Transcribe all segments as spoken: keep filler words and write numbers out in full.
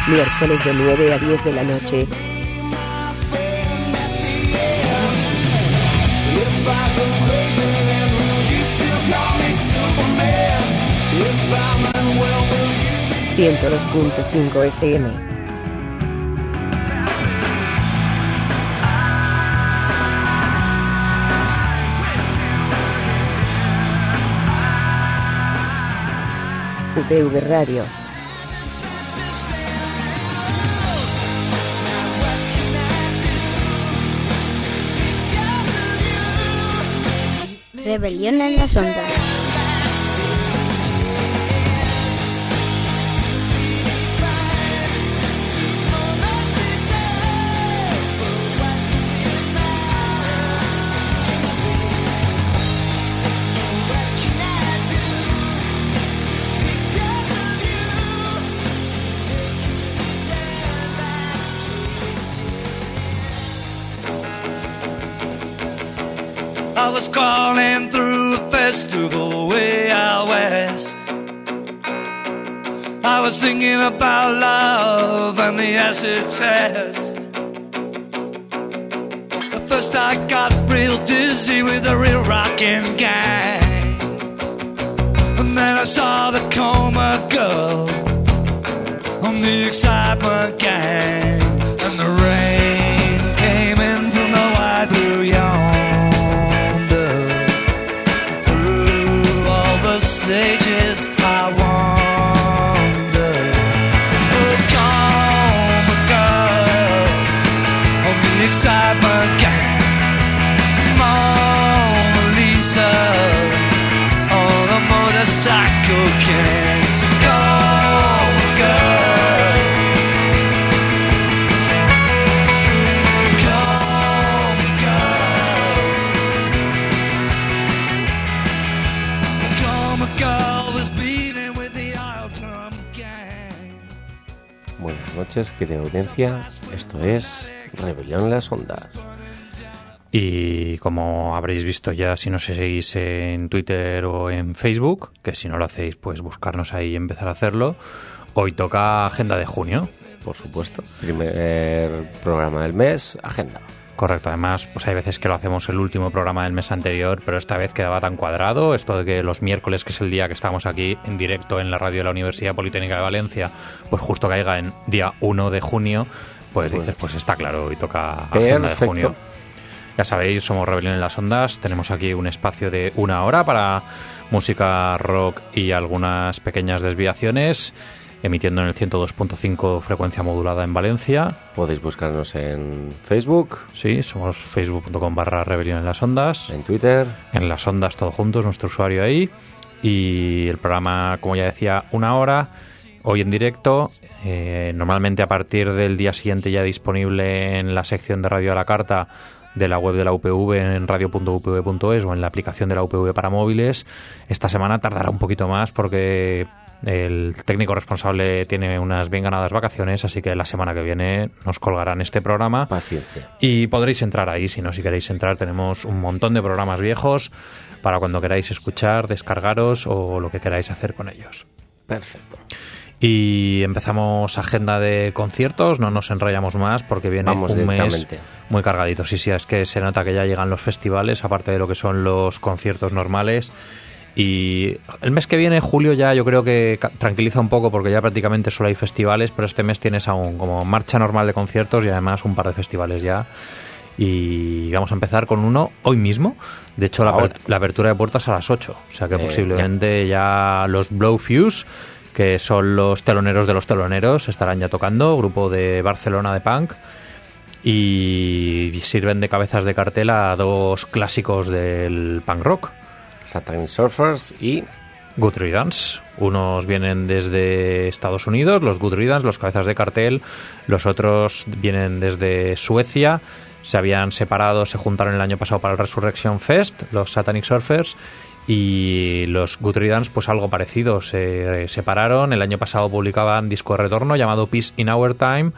miércoles de nueve a diez de la noche. ciento dos punto cinco F M. U P V Radio. Rebelión en las ondas. I was crawling through a festival way out west. I was thinking about love and the acid test. At first I got real dizzy with the real rockin' gang. And then I saw the Coma Girl on the Excitement Gang. And the rain came in from the wide blue yawn. Stages I wander. Oh, come, girl, on the Excitement Gang. Mona Lisa on a motorcycle can. Come, girl, come, girl. Come, girl was beating with the Alton Gang. Buenas noches, querida audiencia. Esto es Rebelión en las Ondas. Y como habréis visto ya, si nos seguís en Twitter o en Facebook, que si no lo hacéis, pues buscarnos ahí y empezar a hacerlo, hoy toca Agenda de Junio. Por supuesto. Primer programa del mes, agenda. Correcto, además, pues hay veces que lo hacemos el último programa del mes anterior, pero esta vez quedaba tan cuadrado, esto de que los miércoles, que es el día que estamos aquí en directo en la radio de la Universidad Politécnica de Valencia, pues justo caiga en día uno de junio, pues Bueno. dices, pues está claro, hoy toca Agenda de Perfecto. Junio. Ya sabéis, somos Rebelión en las Ondas, tenemos aquí un espacio de una hora para música rock y algunas pequeñas desviaciones, emitiendo en el ciento dos punto cinco frecuencia modulada en Valencia. Podéis buscarnos en Facebook, Sí, somos facebook punto com barra Rebelión en las Ondas. en Twitter. En las ondas todo juntos, nuestro usuario ahí. Y el programa, como ya decía, una hora, hoy en directo. Eh, normalmente a partir del día siguiente ya disponible en la sección de Radio a la Carta de la web de la U P V en radio punto u p v punto es o en la aplicación de la U P V para móviles. Esta semana tardará un poquito más porque el técnico responsable tiene unas bien ganadas vacaciones, así que la semana que viene nos colgarán este programa. Paciencia. Y podréis entrar ahí, si no, si queréis entrar, tenemos un montón de programas viejos para cuando queráis escuchar, descargaros o lo que queráis hacer con ellos. Perfecto. Y empezamos agenda de conciertos, no nos enrollamos más porque viene Vamos un mes directamente. muy cargadito. Sí, sí, es que se nota que ya llegan los festivales, aparte de lo que son los conciertos normales. Y el mes que viene, julio, ya yo creo que ca- tranquiliza un poco porque ya prácticamente solo hay festivales, pero este mes tienes aún como marcha normal de conciertos y además un par de festivales ya. Y vamos a empezar con uno hoy mismo. De hecho, la, Ahora. aper- la apertura de puertas a las ocho. O sea que Eh, posiblemente ya. ya los Blowfuse, que son los teloneros de los teloneros, estarán ya tocando. Grupo de Barcelona de punk. Y sirven de cabezas de cartel a dos clásicos del punk rock. Satanic Surfers y Good Riddance. Unos vienen desde Estados Unidos, los Good Riddance, los cabezas de cartel. Los otros vienen desde Suecia. Se habían separado, se juntaron el año pasado para el Resurrection Fest, los Satanic Surfers. Y los Good Riddance, pues algo parecido. Se separaron. El año pasado publicaban disco de retorno llamado Peace in Our Time.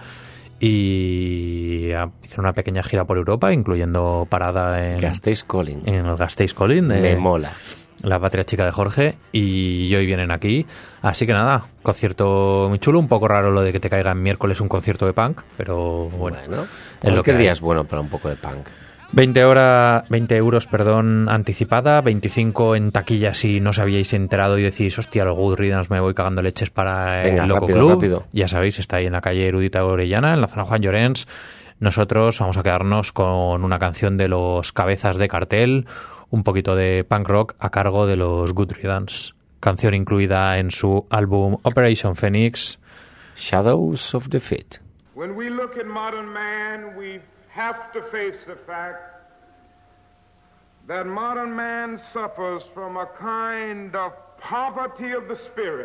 Y hicieron una pequeña gira por Europa, incluyendo parada en, Gasteiz Calling. en el Gasteiz Calling. de- Me mola. la patria chica de Jorge, y hoy vienen aquí. Así que nada, concierto muy chulo, un poco raro lo de que te caiga en miércoles un concierto de punk, pero bueno, Bueno, es lo que cualquier día hay. es bueno para un poco de punk. veinte, hora, veinte euros perdón, anticipada, veinticinco en taquilla si no os habíais enterado y decís, hostia, los Good Riddance me voy cagando leches para el Venga, Loco rápido, Club. rápido. Ya sabéis, está ahí en la calle Erudita Orellana, en la zona Juan Llorens. Nosotros vamos a quedarnos con una canción de los Cabezas de Cartel, un poquito de punk rock a cargo de los Good Riddance. Canción incluida en su álbum Operation Phoenix. Shadows of Defeat. When we look at modern man, we have to face the fact that modern man suffers from a kind of poverty of the spirit,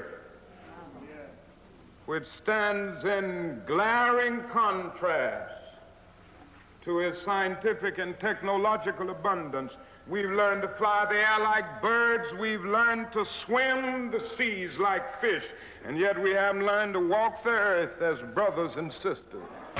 which stands in glaring contrast to his scientific and technological abundance. We've learned to fly the air like birds, we've learned to swim the seas like fish, and yet we haven't learned to walk the earth as brothers and sisters.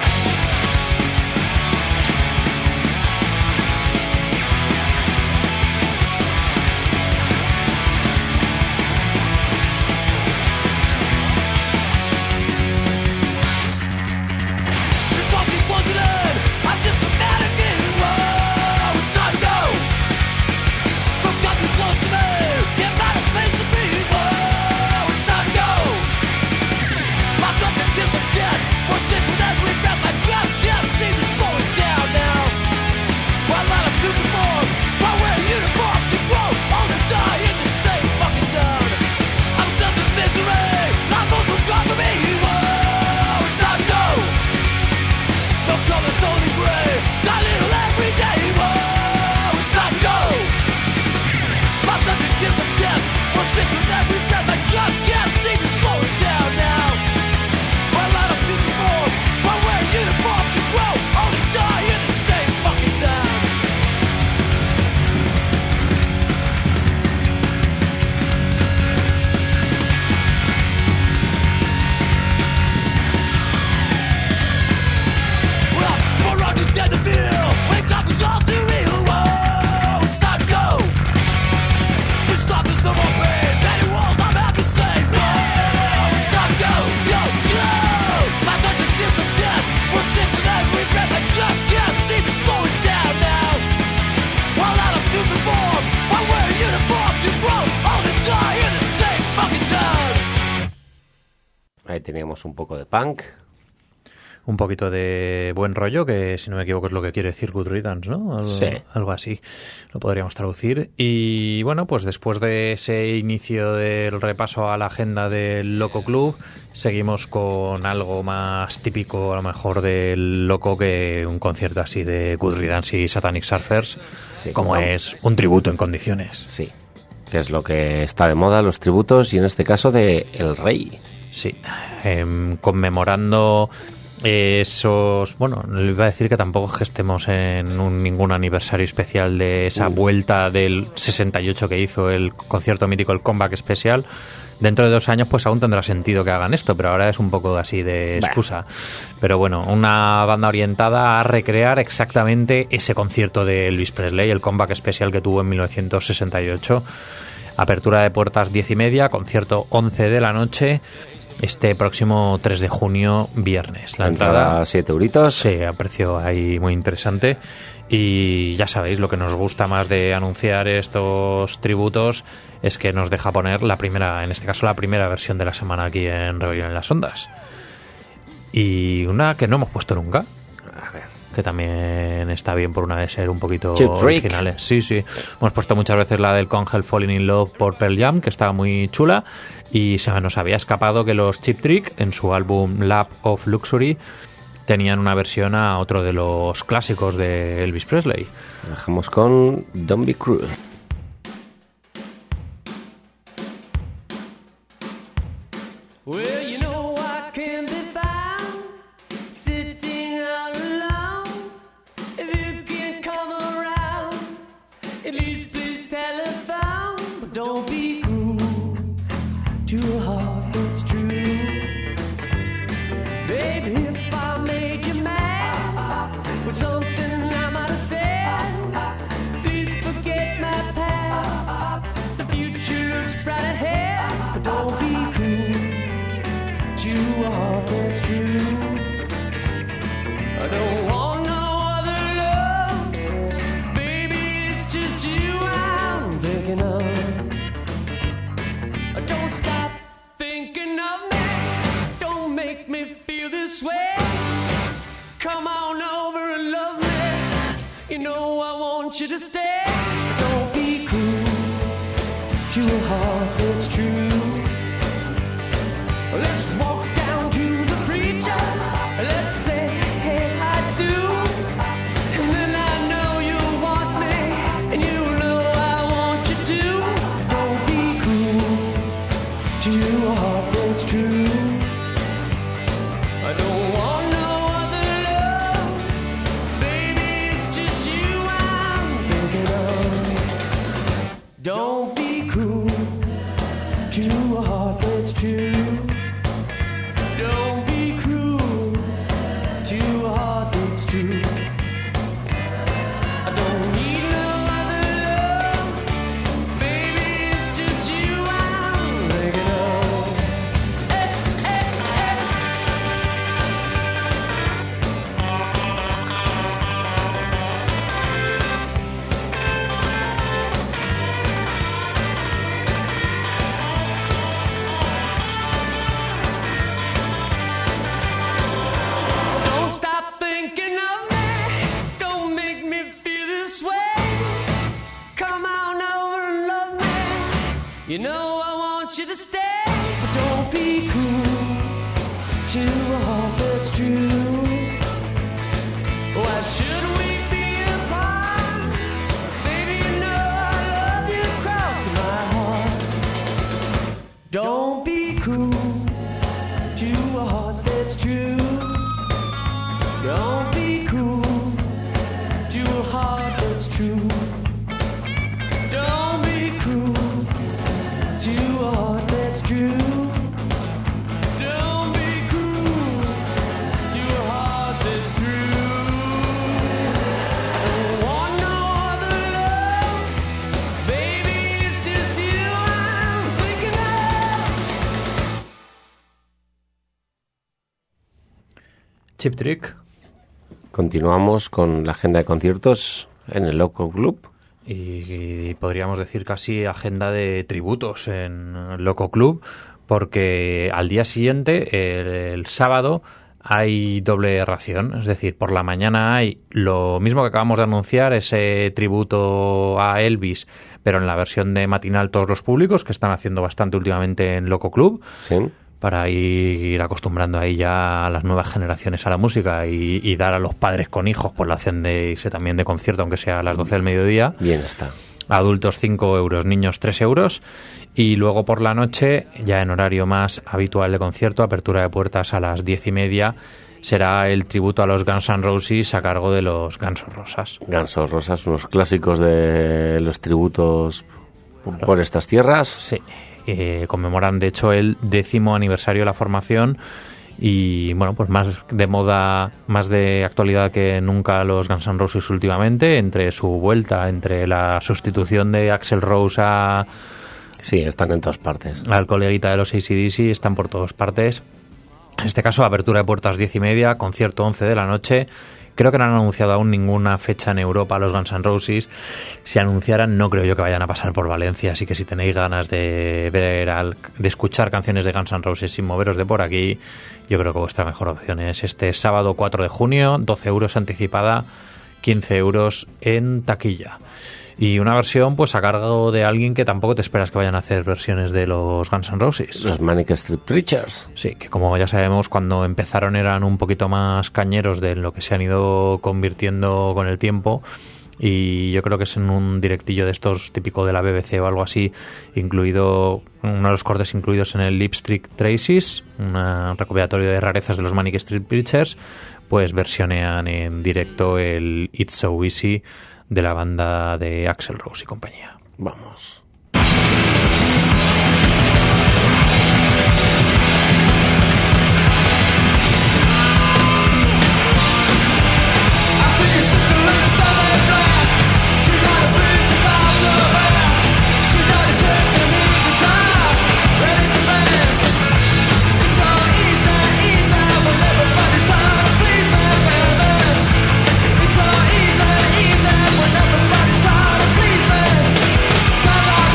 Ahí teníamos un poco de punk. Un poquito de buen rollo, que si no me equivoco es lo que quiere decir Good Riddance, ¿no? Algo, Sí. algo así lo podríamos traducir. Y bueno, pues después de ese inicio del repaso a la agenda del Loco Club, seguimos con algo más típico, a lo mejor, del Loco, que un concierto así de Good Riddance y Satanic Surfers, Sí, como claro. es un tributo en condiciones. Sí, que es lo que está de moda, los tributos, y en este caso de El Rey. Sí, em, conmemorando esos... Bueno, le iba a decir que tampoco es que estemos en un, ningún aniversario especial de esa Uh. vuelta del sesenta y ocho que hizo el concierto mítico, el Comeback Especial. Dentro de dos años pues aún tendrá sentido que hagan esto, pero ahora es un poco así de excusa. Pero bueno, una banda orientada a recrear exactamente ese concierto de Elvis Presley, el Comeback Especial que tuvo en mil novecientos sesenta y ocho. Apertura de puertas diez y media, concierto once de la noche, este próximo tres de junio, viernes. La entrada, siete euritos. sí, a precio ahí muy interesante. Y ya sabéis, lo que nos gusta más de anunciar estos tributos es que nos deja poner la primera, en este caso la primera versión de la semana aquí en Rebelión en las Ondas. Y una que no hemos puesto nunca, A ver. que también está bien por una de ser un poquito Cheap Trick. originales. Sí, sí. Hemos puesto muchas veces la del Congel Falling in Love por Pearl Jam, que estaba muy chula, y se nos había escapado que los Cheap Trick, en su álbum Lap of Luxury, tenían una versión a otro de los clásicos de Elvis Presley. Dejamos con Don't Be Cruel. Well, you know I can be found sitting all alone. If you can come around, at least please telephone. But don't be cruel to a heart that's true. Baby, if I made you mad with something I might have said, please forget my past. The feel this way, come on over and love me. You know I want you to stay. Don't be cruel to a heart that's true. Let's walk down to the preacher. Let's say, hey, I do. And then I know you want me, and you know I want you to. Don't be cruel to a heart that's true. I don't want no other love. Baby, it's just you I'm thinking of. Don't be cruel to a heart that's true. Don't be cruel to a heart that's true. I don't need no other love. Baby, it's just you I'm thinking of. Eh, eh, eh. Don't stop thinking of me. Don't make me feel this way. Come on over and love me. You know I want you to stay. But don't be cruel to a heart that's true. Why should we be apart? Baby, you know I love you across my heart. Don't be cruel to a heart that's true. Don't be cruel to a heart that's true. Don't be cruel to a heart that's true. Don't be cruel to a heart that's true. Don't want no other love. Baby, it's just you I'm thinking of. Cheap Trick. Continuamos con la agenda de conciertos en el Loco Club. Y, y podríamos decir casi agenda de tributos en Loco Club, porque al día siguiente, el, el sábado, hay doble ración. Es decir, por la mañana hay lo mismo que acabamos de anunciar, ese tributo a Elvis, pero en la versión de matinal todos los públicos, que están haciendo bastante últimamente en Loco Club. Sí. Para ir acostumbrando ahí ya a las nuevas generaciones a la música y, y dar a los padres con hijos por la opción de irse también de concierto, aunque sea a las doce del mediodía. Bien está. Adultos cinco euros, niños tres euros. Y luego por la noche, ya en horario más habitual de concierto, apertura de puertas a las diez y media, será el tributo a los Guns N' Roses a cargo de los Guns N' Roses. Guns N' Roses, unos clásicos de los tributos por estas tierras. Sí. Que conmemoran de hecho el décimo aniversario de la formación y bueno, pues más de moda, más de actualidad que nunca los Guns N' Roses últimamente, entre su vuelta, entre la sustitución de Axl Rose a... Sí, están en todas partes. Al coleguita de los A C D C, están por todas partes. En este caso, apertura de puertas diez y media, concierto once de la noche. Creo que no han anunciado aún ninguna fecha en Europa los Guns N' Roses. Si anunciaran, no creo yo que vayan a pasar por Valencia, así que si tenéis ganas de ver al, de escuchar canciones de Guns N' Roses sin moveros de por aquí, yo creo que vuestra mejor opción es este sábado cuatro de junio, doce euros anticipada, quince euros en taquilla. Y una versión pues a cargo de alguien que tampoco te esperas que vayan a hacer versiones de los Guns N' Roses. Los Manic Street Preachers. Sí, que como ya sabemos, cuando empezaron eran un poquito más cañeros de lo que se han ido convirtiendo con el tiempo. Y yo creo que es en un directillo de estos típico de la B B C o algo así, incluido uno de los cortes incluidos en el Lipstick Traces, un recopilatorio de rarezas de los Manic Street Preachers, pues versionean en directo el It's So Easy de la banda de Axl Rose y compañía. Vamos. It's all easy, easy when everybody's trying to please me.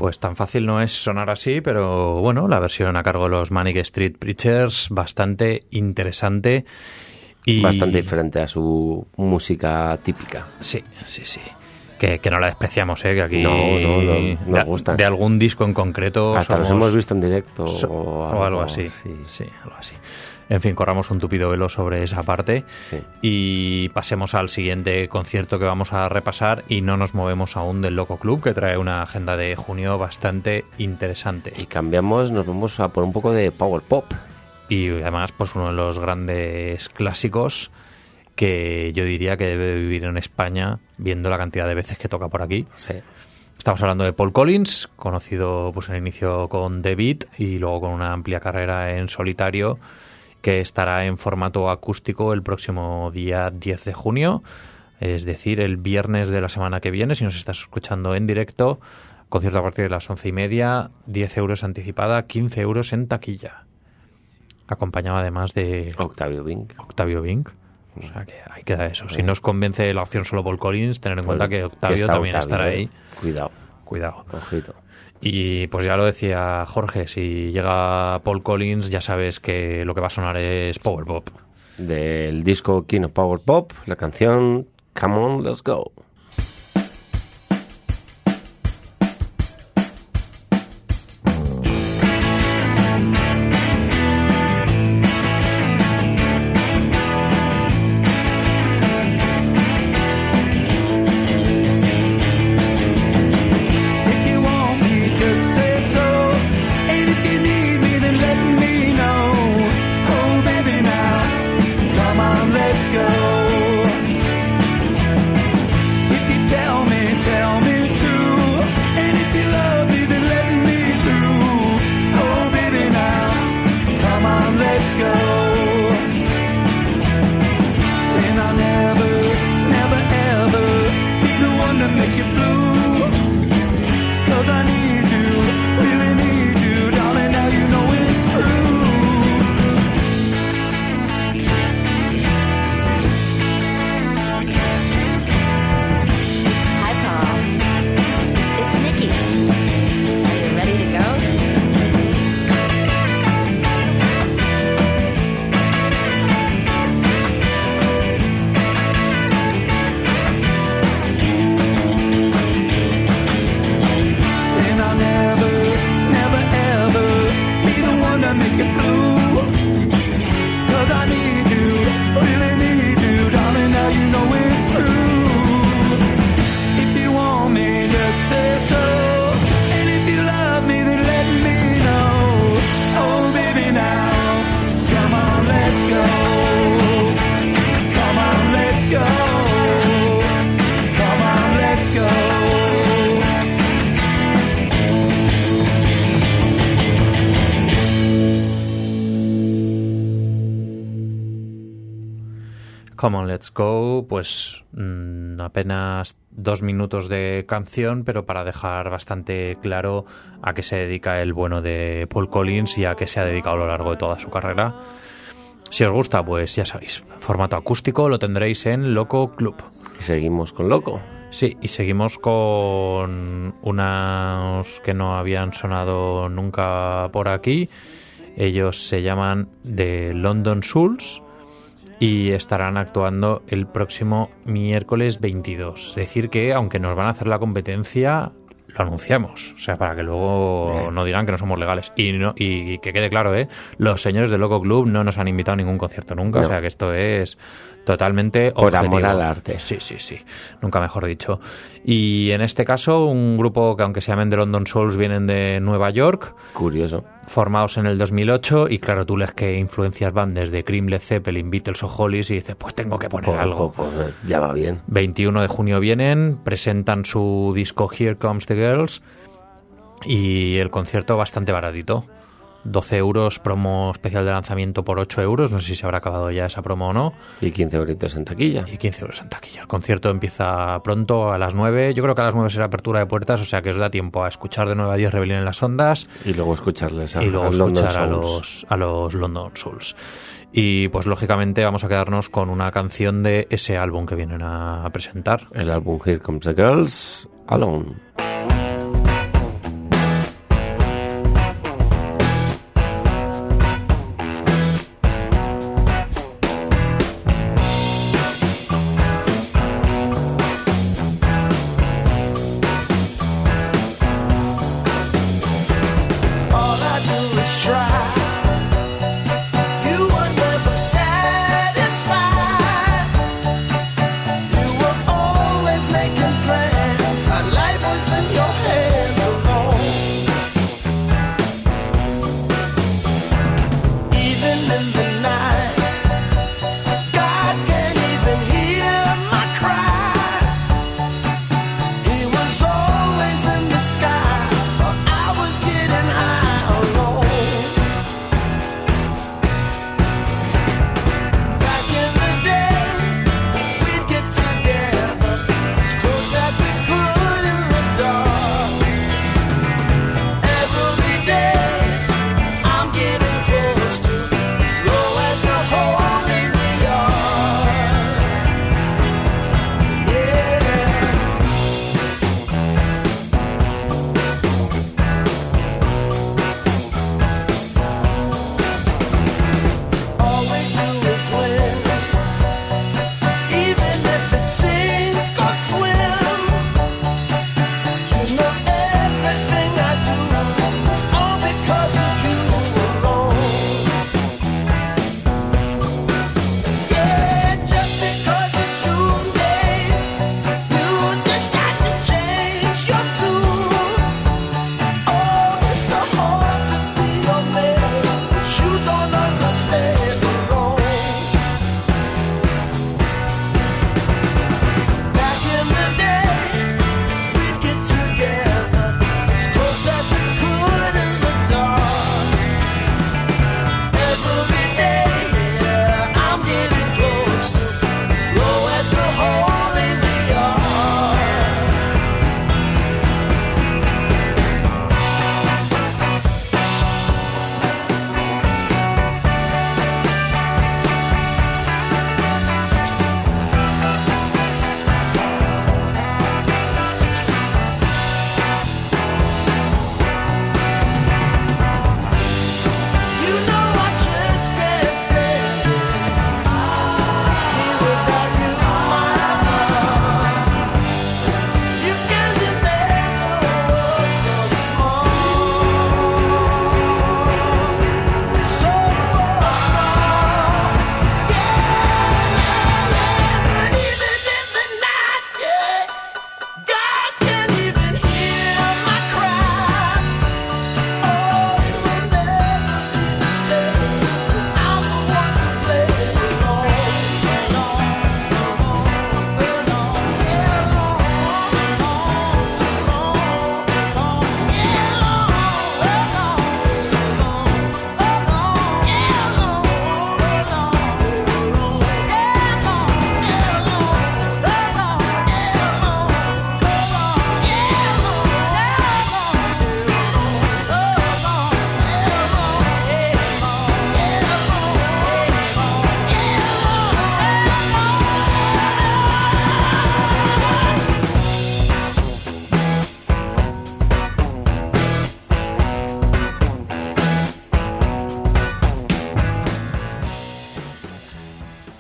Pues tan fácil no es sonar así, pero bueno, la versión a cargo de los Manic Street Preachers, bastante interesante. Y... bastante diferente a su música típica. Sí, sí, sí. Que, que no la despreciamos, ¿eh? Que aquí no, no, no, nos gusta. De, de algún disco en concreto hasta somos... los hemos visto en directo so... o, algo, o algo así. Sí. sí, algo así. En fin, corramos un tupido velo sobre esa parte sí. y pasemos al siguiente concierto que vamos a repasar y no nos movemos aún del Loco Club, que trae una agenda de junio bastante interesante. Y cambiamos, nos vamos a por un poco de power pop. Y además, pues uno de los grandes clásicos que yo diría que debe vivir en España, viendo la cantidad de veces que toca por aquí. Sí. Estamos hablando de Paul Collins, conocido pues en el inicio con The Beat y luego con una amplia carrera en solitario, que estará en formato acústico el próximo día diez de junio, es decir, el viernes de la semana que viene, si nos estás escuchando en directo. Concierto a partir de las once y media, diez euros anticipada, quince euros en taquilla. Acompañado además de Octavio Bing. Octavio Bing. O sea que ahí queda eso. Si nos convence la opción solo Paul Collins, tener en pues cuenta que Octavio que también Octavio, estará ahí. Cuidado. Cuidado. Ojito. Y pues ya lo decía Jorge, si llega Paul Collins ya sabes que lo que va a sonar es Power Pop. Del disco King of Power Pop, la canción Come On, Let's Go. Come On, Let's Go, pues mmm, apenas dos minutos de canción, pero para dejar bastante claro a qué se dedica el bueno de Paul Collins y a qué se ha dedicado a lo largo de toda su carrera. Si os gusta, pues ya sabéis, formato acústico lo tendréis en Loco Club. Y seguimos con Loco. Sí, y seguimos con unos que no habían sonado nunca por aquí. Ellos se llaman The London Souls y estarán actuando el próximo miércoles veintidós. Es decir que, aunque nos van a hacer la competencia, lo anunciamos. O sea, para que luego Bien. no digan que no somos legales. Y, no, y que quede claro, ¿eh? Los señores del Loco Club no nos han invitado a ningún concierto nunca. No. O sea, que esto es totalmente por objetivo. Amor al arte. Sí, sí, sí. Nunca mejor dicho. Y en este caso, un grupo que, aunque se llamen The London Souls, vienen de Nueva York. Curioso. Formados en el dos mil ocho, y claro, tú lees qué influencias van desde Cream, Led Zeppelin, Beatles o Hollies y dices, pues tengo que poner pues, algo. Pues, pues, ya va bien. veintiuno de junio vienen, presentan su disco Here Comes the Girls y el concierto bastante baratito. doce euros, promo especial de lanzamiento por ocho euros, no sé si se habrá acabado ya esa promo o no. Y quince euritos en taquilla. Y quince euros en taquilla. El concierto empieza pronto, a las nueve. Yo creo que a las nueve será apertura de puertas, o sea que os da tiempo a escuchar de nueve a diez Rebelión en las Ondas. Y luego escucharles a, y luego a escuchar a London los, a los London Souls. Y pues lógicamente vamos a quedarnos con una canción de ese álbum que vienen a presentar. El álbum Here Comes the Girls, Alone.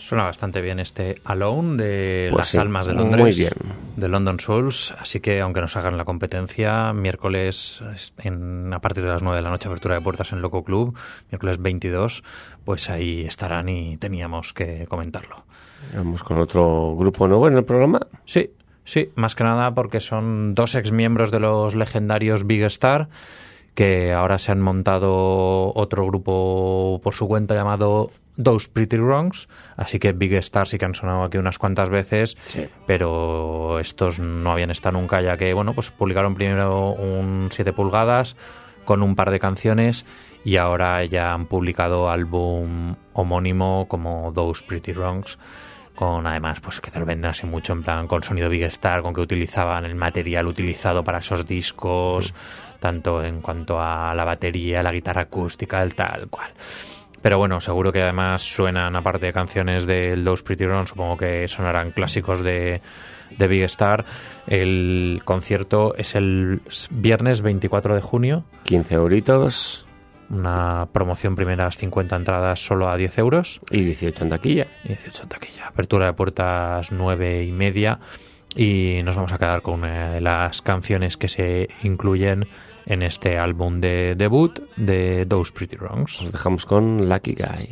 Suena bastante bien este Alone de Pues Las sí, Almas de muy Londres, bien. de London Souls, así que aunque nos hagan la competencia, miércoles en, a partir de las nueve de la noche, apertura de puertas en Loco Club, miércoles veintidós, pues ahí estarán y teníamos que comentarlo. Vamos con otro grupo nuevo en el programa. Sí, sí, más que nada porque son dos exmiembros de los legendarios Big Star, que ahora se han montado otro grupo por su cuenta llamado Those Pretty Wrongs, así que Big Star sí que han sonado aquí unas cuantas veces, Sí. pero estos no habían estado nunca, ya que bueno, pues publicaron primero un siete pulgadas con un par de canciones y ahora ya han publicado álbum homónimo como Those Pretty Wrongs, con además pues que te lo venden así mucho en plan con sonido Big Star, con que utilizaban el material utilizado para esos discos, mm. tanto en cuanto a la batería, la guitarra acústica, el tal cual. Pero bueno, seguro que además suenan, aparte de canciones del Those Pretty Wrongs, supongo que sonarán clásicos de, de Big Star. El concierto es el viernes veinticuatro de junio. quince euritos. Una promoción primeras cincuenta entradas solo a diez euros. Y dieciocho en taquilla. Y dieciocho en taquilla. Apertura de puertas nueve y media. Y nos vamos a quedar con una de las canciones que se incluyen en este álbum de debut de Those Pretty Wrongs. Nos dejamos con Lucky Guy.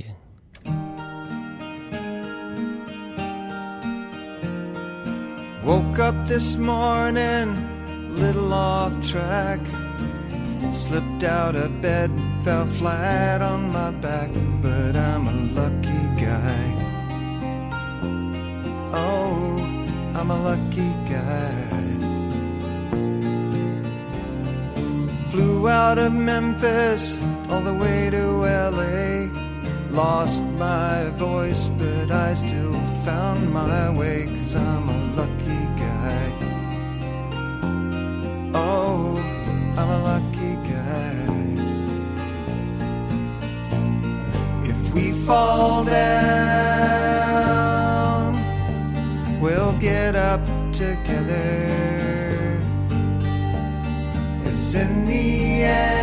Woke up this morning, little off track. Slipped out of bed, fell flat on my back, but I'm a lucky guy. Oh, I'm a lucky guy. Flew out of Memphis all the way to L A. Lost my voice, but I still found my way, 'cause I'm a lucky guy. Oh, I'm a lucky guy. If we fall down, we'll get up together. 'Cause in the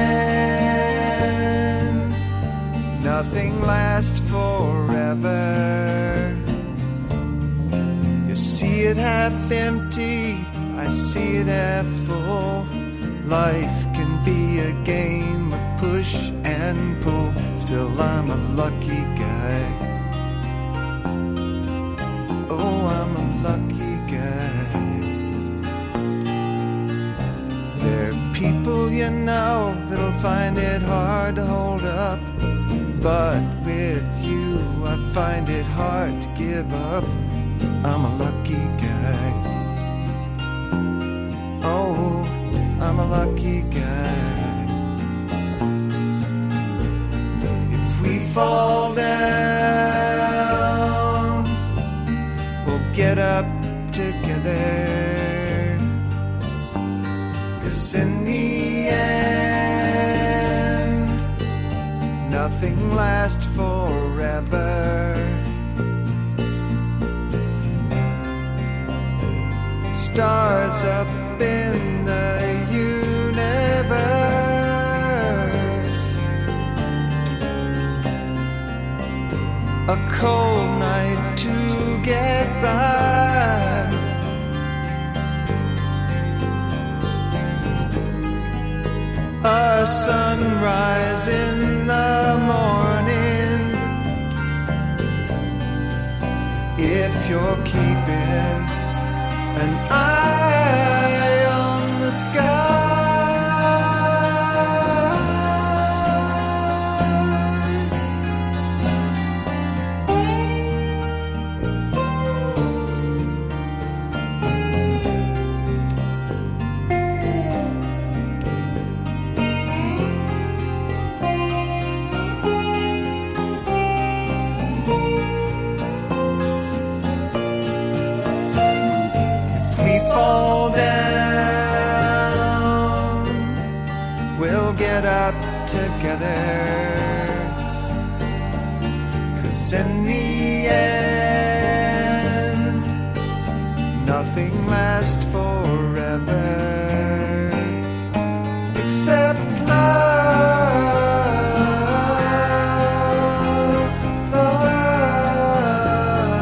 end, nothing lasts forever. You see it half empty, I see it half full. Life can be a game of push and pull. Still I'm a lucky guy. Oh, I'm a lucky guy. There are people you know that'll find it hard to hold up, but with you I find it hard to give up. I'm a lucky guy. Oh, I'm a lucky guy. If we fall down, we'll get up together. 'Cause in the end, nothing lasts forever. Stars up in the universe, a cold night to get by, a sunrise in the morning, if you're keeping an eye on the sky. Fall down, we'll get up together. 'Cause in the end, nothing lasts forever except love, love.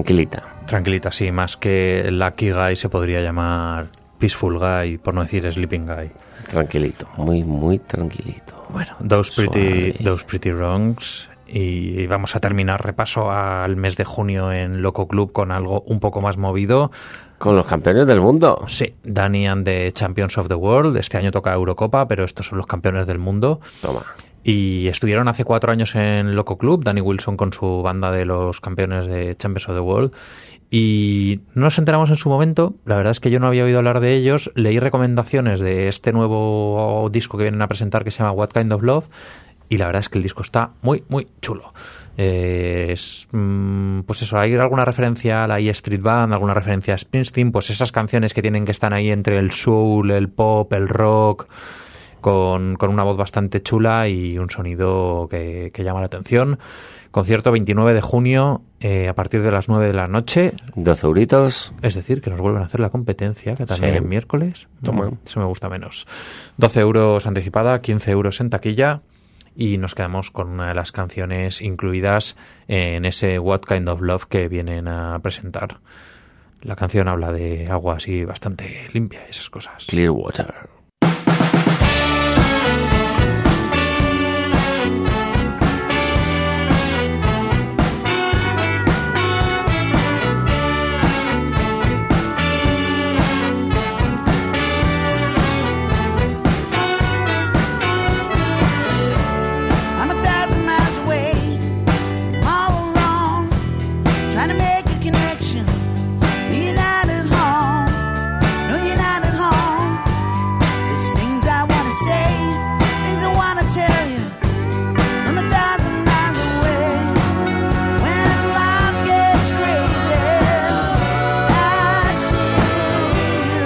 Tranquilita. Tranquilita, sí, más que Lucky Guy se podría llamar Peaceful Guy, por no decir Sleeping Guy. Tranquilito, muy, muy tranquilito. Bueno, Those Pretty, Suave. those pretty Wrongs. Y vamos a terminar repaso al mes de junio en Loco Club con algo un poco más movido. Con los campeones del mundo. Sí, Danny and the Champions of the World. Este año toca Eurocopa, pero estos son los campeones del mundo. Toma. Y estuvieron hace cuatro años en Loco Club, Danny Wilson con su banda de los campeones de Champions of the World. Y no nos enteramos en su momento, la verdad es que yo no había oído hablar de ellos, leí recomendaciones de este nuevo disco que vienen a presentar que se llama What Kind of Love, y la verdad es que el disco está muy, muy chulo. Eh, es, mm, pues eso, hay alguna referencia a la E Street Band, alguna referencia a Springsteen, pues esas canciones que tienen que estar ahí entre el soul, el pop, el rock, con, con una voz bastante chula y un sonido que, que llama la atención. Concierto veintinueve de junio eh, a partir de las nueve de la noche. doce euritos. Es decir, que nos vuelven a hacer la competencia, que también Sí. en miércoles. Toma. Mm, Eso me gusta menos. doce euros anticipada, quince euros en taquilla. Y nos quedamos con una de las canciones incluidas en ese What Kind of Love que vienen a presentar. La canción habla de agua así bastante limpia y esas cosas. Clearwater. I'm a thousand miles away, all alone, trying to make a connection. You're not at home, no, you're not at home. There's things I want to say, things I want to tell you. I'm a thousand miles away. When life gets crazy, I see you.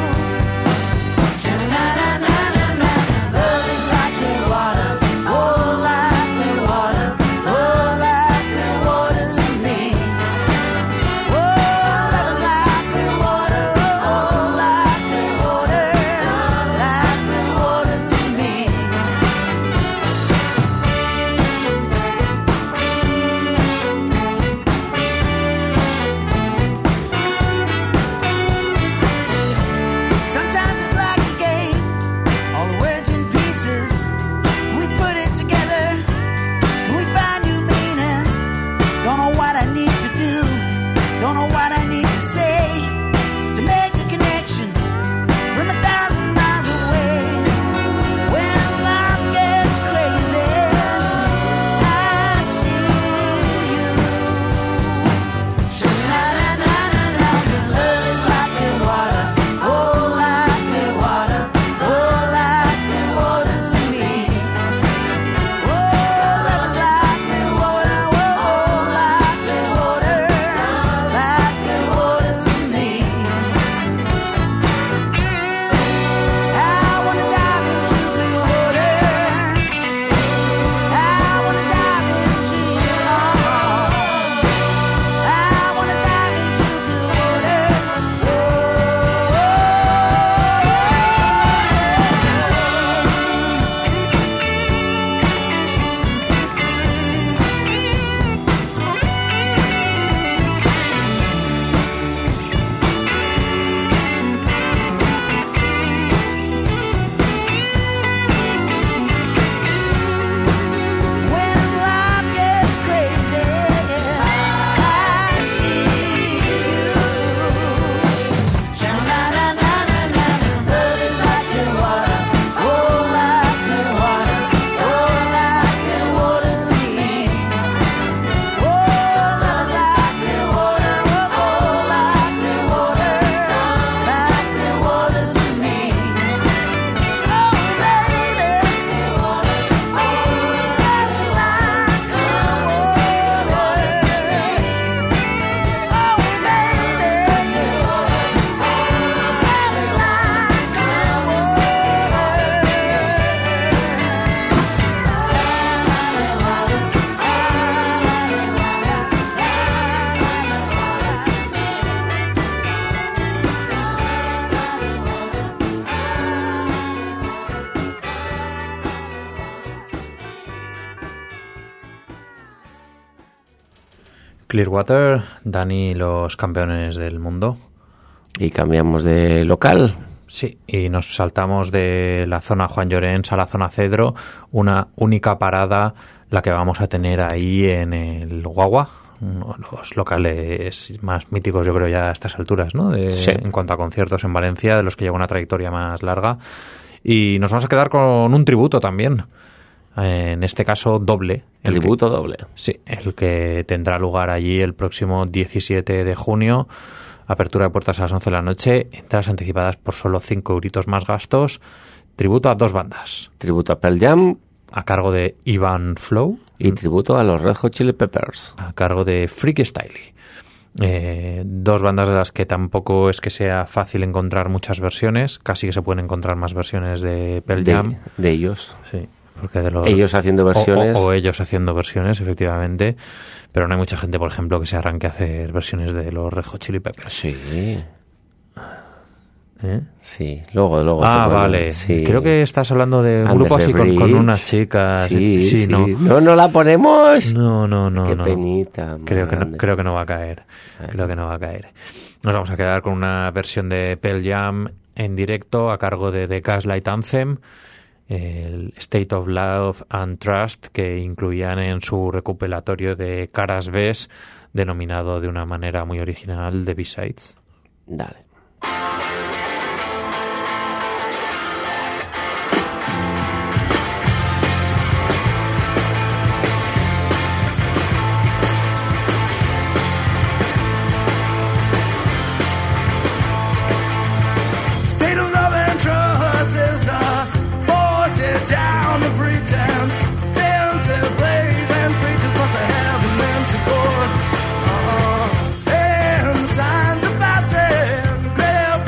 Sha-na-na-na-na-na, love is like the water. Oh, like the water, oh, like the water to me. Oh, love is like the water, oh, like the water, like the water to me. Sometimes it's like a game, all the words in pieces. We put it together, we find new meaning. Don't know what I need to do, don't know what I need to say to make a connection from a thousand miles away. When life gets crazy, I see you. Sha-na-na-na-na-na, love is like the water, oh, like the water, oh, like the water to me. Oh, love is like the water, oh, like the water, like the water Clearwater, Dani, los campeones del mundo. Y cambiamos de local. Sí, y nos saltamos de la zona Juan Llorens a la zona Cedro, una única parada la que vamos a tener ahí en el Guagua, uno de los locales más míticos yo creo ya a estas alturas, ¿no? De, sí. En cuanto a conciertos en Valencia, de los que lleva una trayectoria más larga. Y nos vamos a quedar con un tributo también, en este caso doble. Tributo que, doble. Sí, el que tendrá lugar allí el próximo diecisiete de junio. Apertura de puertas a las once de la noche, entradas anticipadas por solo cinco euritos más gastos. Tributo a dos bandas. Tributo a Pearl Jam. A cargo de Ivan Flow. Y tributo a los Red Hot Chili Peppers. A cargo de Freaky Styley. Eh, dos bandas de las que tampoco es que sea fácil encontrar muchas versiones. Casi que se pueden encontrar más versiones de Pearl Jam. De, de ellos. Sí. Porque de los, ellos haciendo versiones. O, o, o ellos haciendo versiones, efectivamente. Pero no hay mucha gente, por ejemplo, que se arranque a hacer versiones de los Red Hot Chili Peppers. Sí. ¿Eh? Sí, luego, luego. Ah, vale. Sí. Creo que estás hablando de un grupo así con, con unas chicas. Sí, sí, sí, no. No, no la ponemos. No, no, no. Qué no. penita. Creo que, no, creo que no va a caer. Ay. Creo que no va a caer. Nos vamos a quedar con una versión de Pearl Jam en directo a cargo de The Gaslight Anthem, el State of Love and Trust, que incluían en su recopilatorio de Caras B's, denominado de una manera muy original The B-Sides. Dale. Signs of passing, grave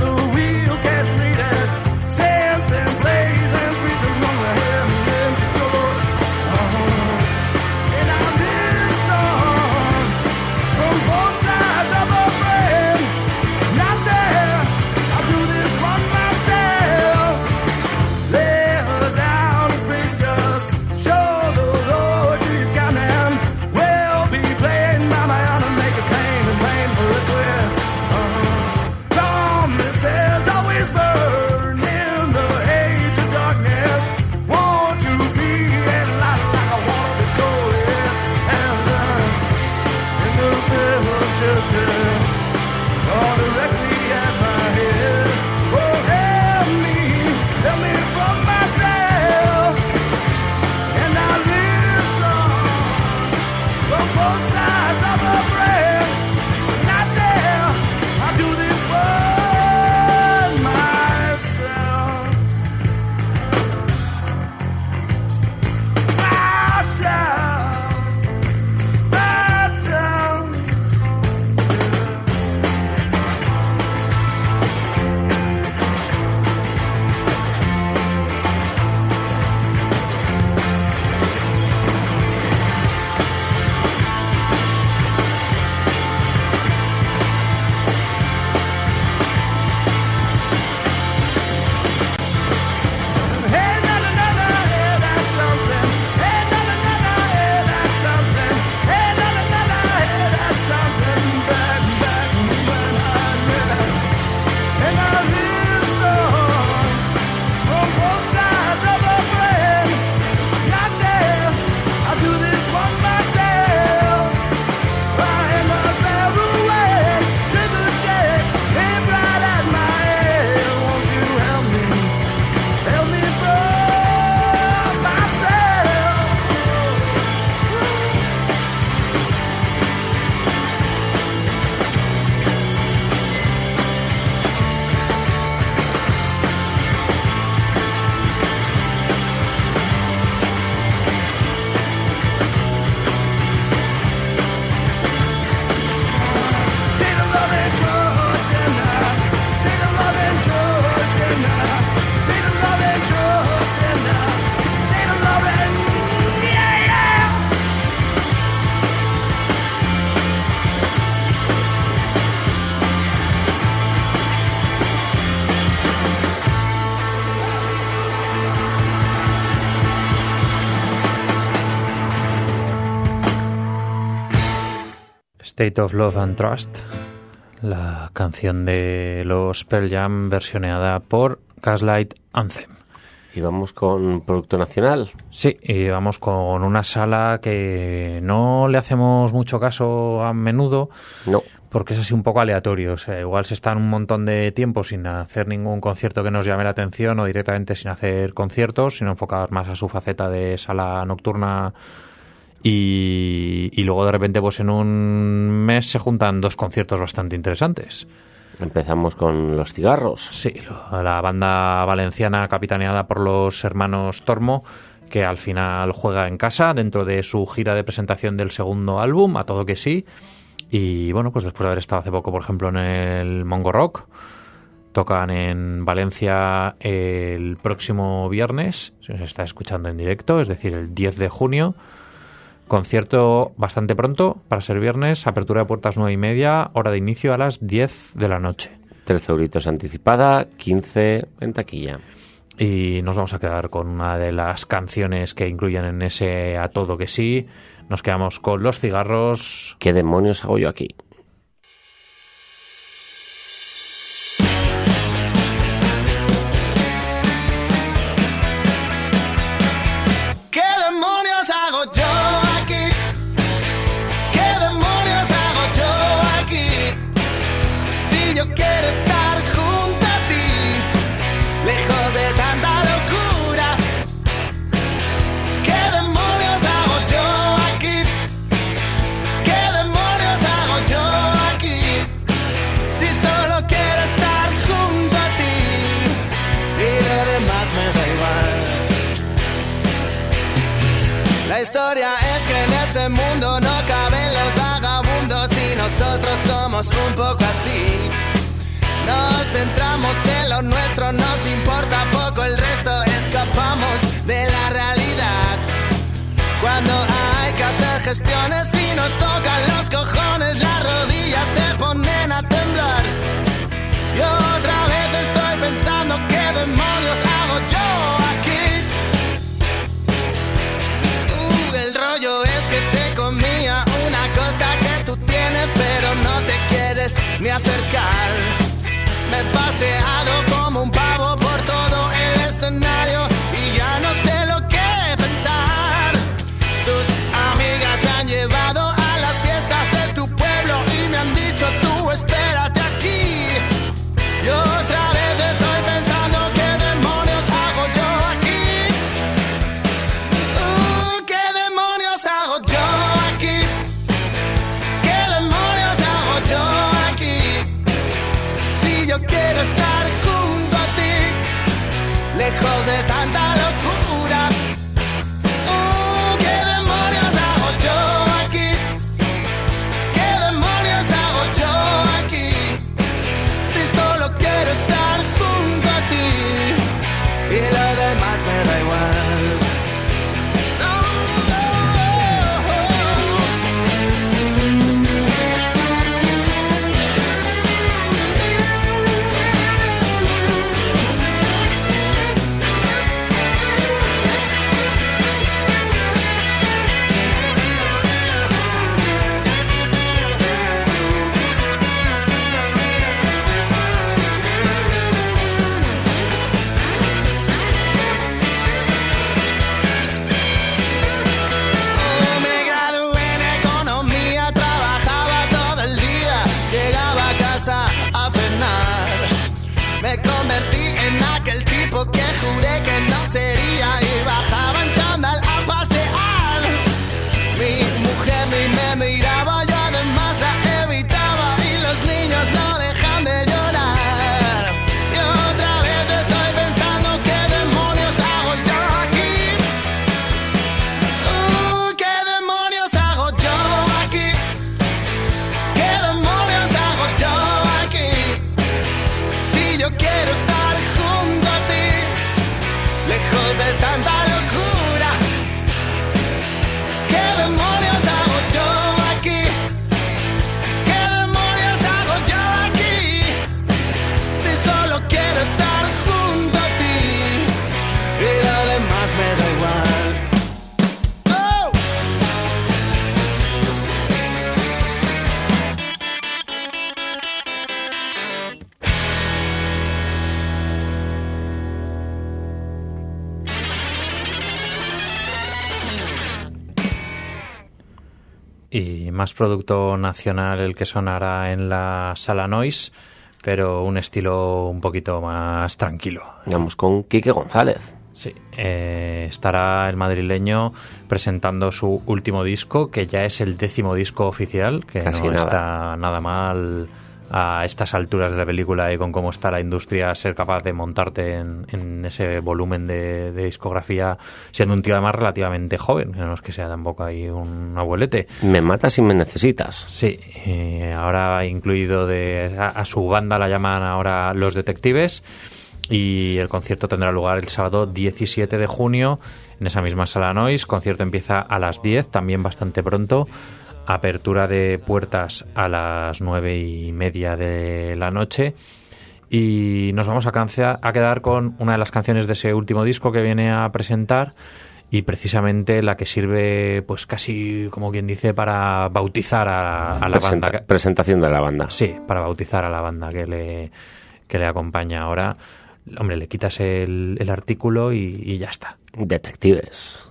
State of Love and Trust, la canción de los Pearl Jam versioneada por Gaslight Anthem. Y vamos con producto nacional. Sí, y vamos con una sala que no le hacemos mucho caso a menudo. No. Porque es así un poco aleatorio. O sea, igual se están un montón de tiempo sin hacer ningún concierto que nos llame la atención o directamente sin hacer conciertos, sino enfocar más a su faceta de sala nocturna. Y, y luego de repente pues en un mes se juntan dos conciertos bastante interesantes. Empezamos con Los Cigarros. Sí, la banda valenciana capitaneada por los hermanos Tormo, que al final juega en casa dentro de su gira de presentación del segundo álbum, A Todo Que Sí. Y bueno, pues después de haber estado hace poco, por ejemplo, en el Mongo Rock, tocan en Valencia el próximo viernes, se está escuchando en directo, es decir, el diez de junio. Concierto bastante pronto, para ser viernes, apertura de puertas nueve y media, hora de inicio a las diez de la noche. trece euritos anticipada, quince en taquilla. Y nos vamos a quedar con una de las canciones que incluyen en ese A Todo Que Sí. Nos quedamos con Los Cigarros. ¿Qué demonios hago yo aquí? ¿Qué demonios hago yo aquí? ¿Qué demonios hago yo aquí? Si yo quiero estar junto a ti, lejos de tanta locura. ¿Qué demonios hago yo aquí? ¿Qué demonios hago yo aquí? Si solo quiero estar junto a ti y lo demás me da igual. La historia es que en este mundo no caben los vagabundos y nosotros somos un poco así. Nos centramos en lo nuestro, nos importa poco el resto, escapamos de la realidad. Cuando hay que hacer gestiones y nos tocan los cojones, las rodillas se ponen a temblar. Y otra vez estoy pensando qué demonios hago yo aquí. Uh, el rollo es que te comía una cosa que tú tienes pero no te quieres ni acercar. Me he paseado como un pavo por todo el escenario y ya no sé lo que pensar. Tus amigas me han llevado a las fiestas de tu pueblo y me han dicho tú espérate aquí. Yo otra vez estoy pensando qué demonios hago yo aquí. Uh, ¿Qué demonios hago yo aquí? ¿Qué demonios hago yo aquí? Si yo quiero estar junto a ti, lejos de tanta locura. Uh, ¿Qué demonios hago yo aquí? ¿Qué demonios hago yo aquí? Si solo quiero estar junto a ti y lo demás me da igual. y más producto nacional el que sonará en la Sala Noise, pero un estilo un poquito más tranquilo. Vamos con Quique González. Sí, eh, estará el madrileño presentando su último disco, que ya es el décimo disco oficial, que Casi no nada. está nada mal a estas alturas de la película y con cómo está la industria, ser capaz de montarte en, en ese volumen de, de discografía, siendo un tío además relativamente joven, que no es que sea tampoco ahí un abuelete. Me matas si me necesitas. Sí, eh, ahora ha incluido de, a, a su banda la llaman ahora Los Detectives, y el concierto tendrá lugar el sábado diecisiete de junio en esa misma Sala Noise. Concierto empieza a las diez, también bastante pronto. Apertura de puertas a las nueve y media de la noche. Y nos vamos a, cancear, a quedar con una de las canciones de ese último disco que viene a presentar, y precisamente la que sirve, pues casi como quien dice, para bautizar a, a la Presenta- banda. Presentación de la banda. Sí, para bautizar a la banda que le, que le acompaña ahora. Hombre, le quitas el, el artículo y, y ya está. Detectives.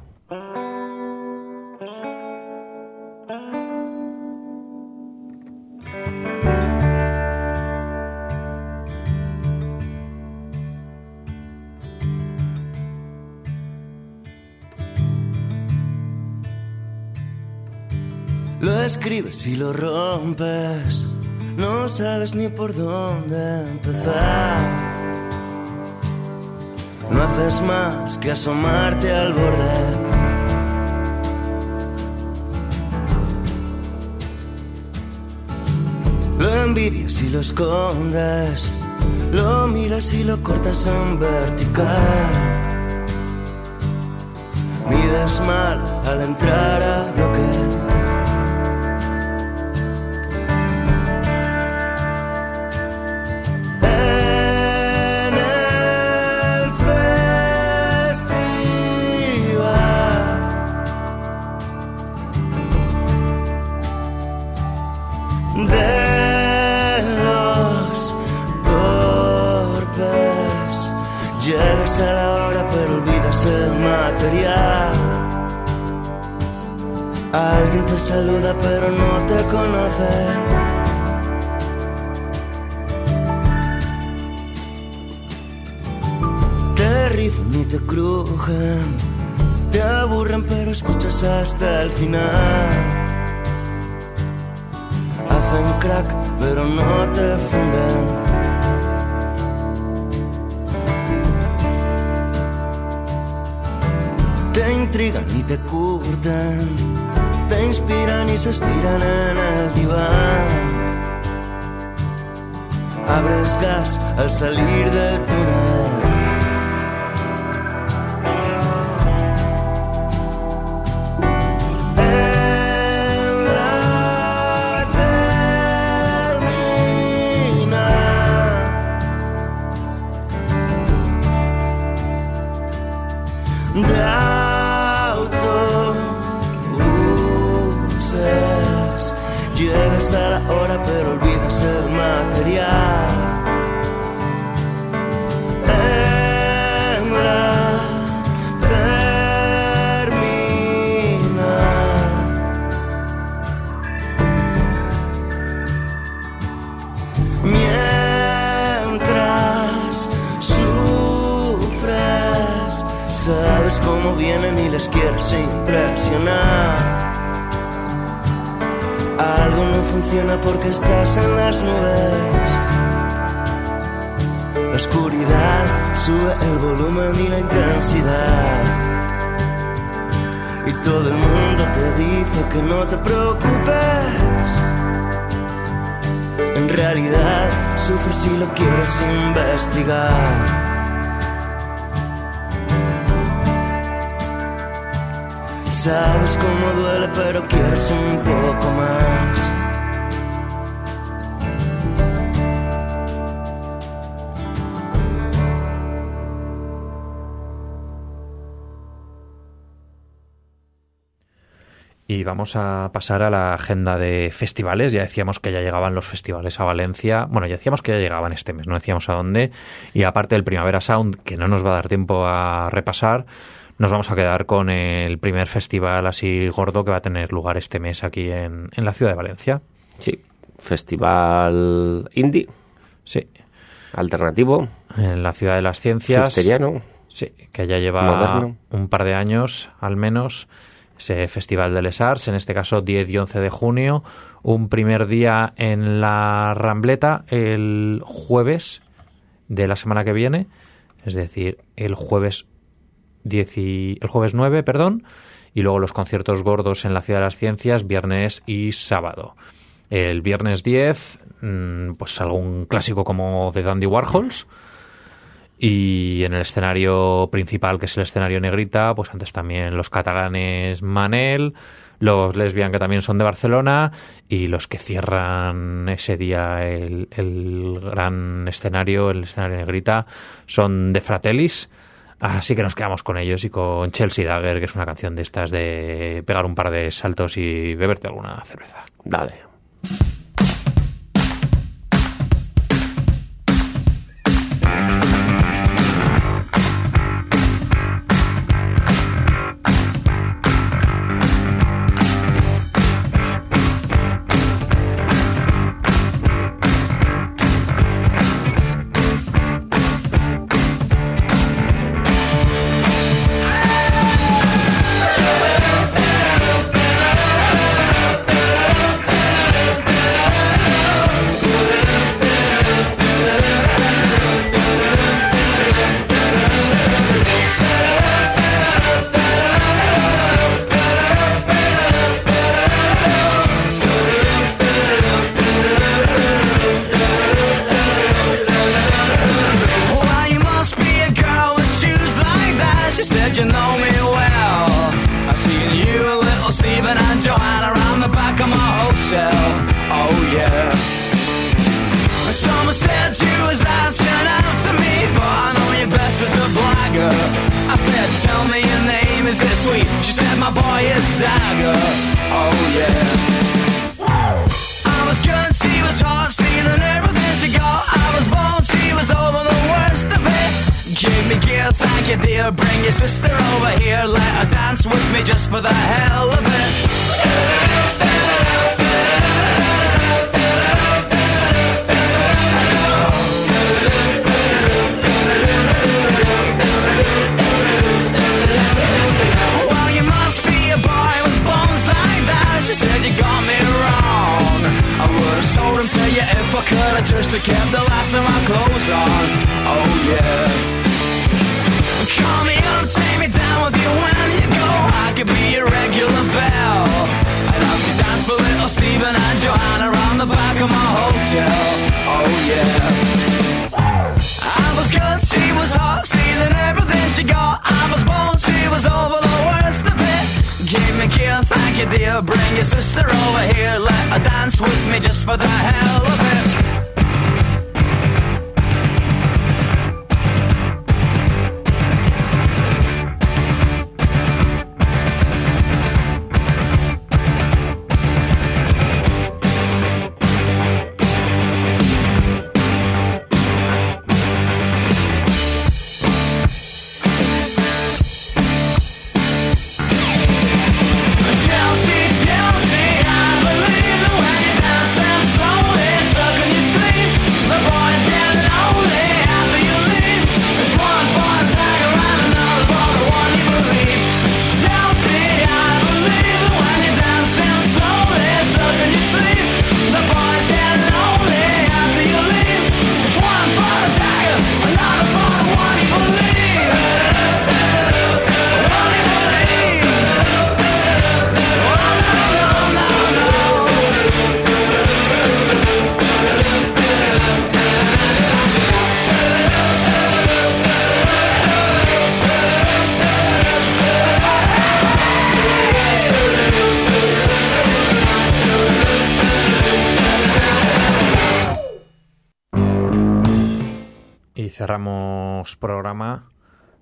Lo escribes y lo rompes, no sabes ni por dónde empezar. No haces más que asomarte al borde. Lo envidias y lo escondes, lo miras y lo cortas en vertical. Mides mal al entrar a bloque. A la hora pero olvidas el material. Alguien te saluda pero no te conoce. Te rifan y te crujen, te aburren pero escuchas hasta el final. Hacen crack pero no te funden. Te intrigan y te curten, te inspiran y se estiran en el diván. Abres gas al salir del túnel. En la terminal de autobuses, llegas a la hora pero olvidas el material. En la terminal mientras sufres, sabes cómo vienen y les quieres impresionar. Algo no funciona porque estás en las nubes. La oscuridad sube el volumen y la intensidad. Y todo el mundo te dice que no te preocupes. En realidad sufres si lo quieres investigar. Sabes cómo duele, pero quieres un poco más. Y vamos a pasar a la agenda de festivales. Ya decíamos que ya llegaban los festivales a Valencia. Bueno, ya decíamos que ya llegaban este mes, no decíamos a dónde. Y aparte del Primavera Sound, que no nos va a dar tiempo a repasar, nos vamos a quedar con el primer festival así gordo que va a tener lugar este mes aquí en, en la ciudad de Valencia. Sí, festival indie. Sí. Alternativo. En la ciudad de las ciencias. Hipsteriano. Sí, que ya lleva moderno. un par de años al menos. Ese Festival de Les Arts, en este caso diez y once de junio. Un primer día en la Rambleta el jueves de la semana que viene. Es decir, el jueves diez y, el jueves nueve, perdón. Y luego los conciertos gordos en la Ciudad de las Ciencias, viernes y sábado. El viernes diez, pues algún clásico como de Dandy Warhols. Y en el escenario principal, que es el escenario Negrita, pues antes también los catalanes Manel, los Lesbian, que también son de Barcelona, y los que cierran ese día el, el gran escenario, el escenario Negrita, son de Fratellis. Así que nos quedamos con ellos y con Chelsea Dagger, que es una canción de estas de pegar un par de saltos y beberte alguna cerveza. Dale. Cerramos programa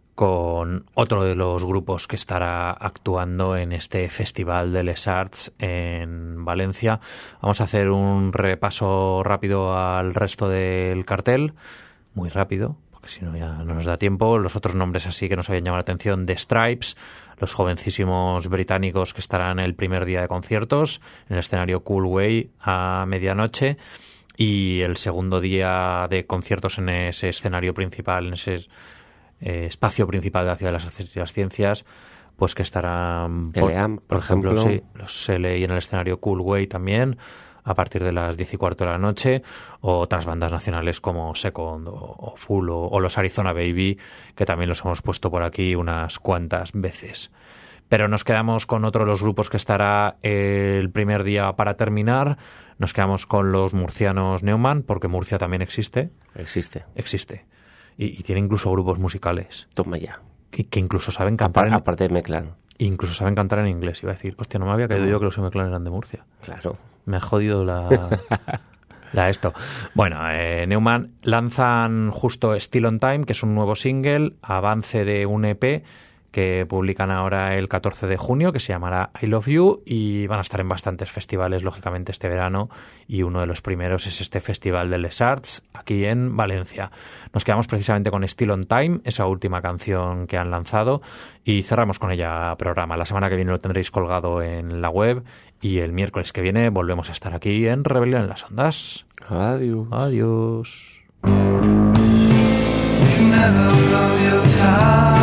con otro de los grupos que estará actuando en este Festival de Les Arts en Valencia. Vamos a hacer un repaso rápido al resto del cartel, muy rápido, porque si no ya no nos da tiempo. Los otros nombres así que nos habían llamado la atención: The Stripes, los jovencísimos británicos que estarán el primer día de conciertos en el escenario Cool Way a medianoche, y el segundo día de conciertos en ese escenario principal, en ese eh, espacio principal de la Ciudad de las, de las Ciencias, pues que estarán, por, L A M, por, por ejemplo, ejemplo, sí, los L A, y en el escenario Cool Way también, a partir de las diez y cuarto de la noche, o otras bandas nacionales como Second o, o Full o, o los Arizona Baby, que también los hemos puesto por aquí unas cuantas veces. Pero nos quedamos con otro de los grupos que estará el primer día para terminar. Nos quedamos con los murcianos Neumann, porque Murcia también existe. Existe. Existe. Y, y tiene incluso grupos musicales. Toma ya. Que, que incluso saben cantar Apar, en... Aparte de Meclán. Incluso saben cantar en inglés. Iba a decir, hostia, no me había caído Toma. yo que los Meclán eran de Murcia. Claro. Me ha jodido la... la esto. Bueno, eh, Neumann lanzan justo Still on Time, que es un nuevo single, avance de un E P que publican ahora el catorce de junio, que se llamará I Love You, y van a estar en bastantes festivales, lógicamente, este verano, y uno de los primeros es este Festival de Les Arts, aquí en Valencia. Nos quedamos precisamente con Still on Time, esa última canción que han lanzado, y cerramos con ella programa. La semana que viene lo tendréis colgado en la web, y el miércoles que viene volvemos a estar aquí en Rebelión en las Ondas. Adiós. Adiós. You can never love your time.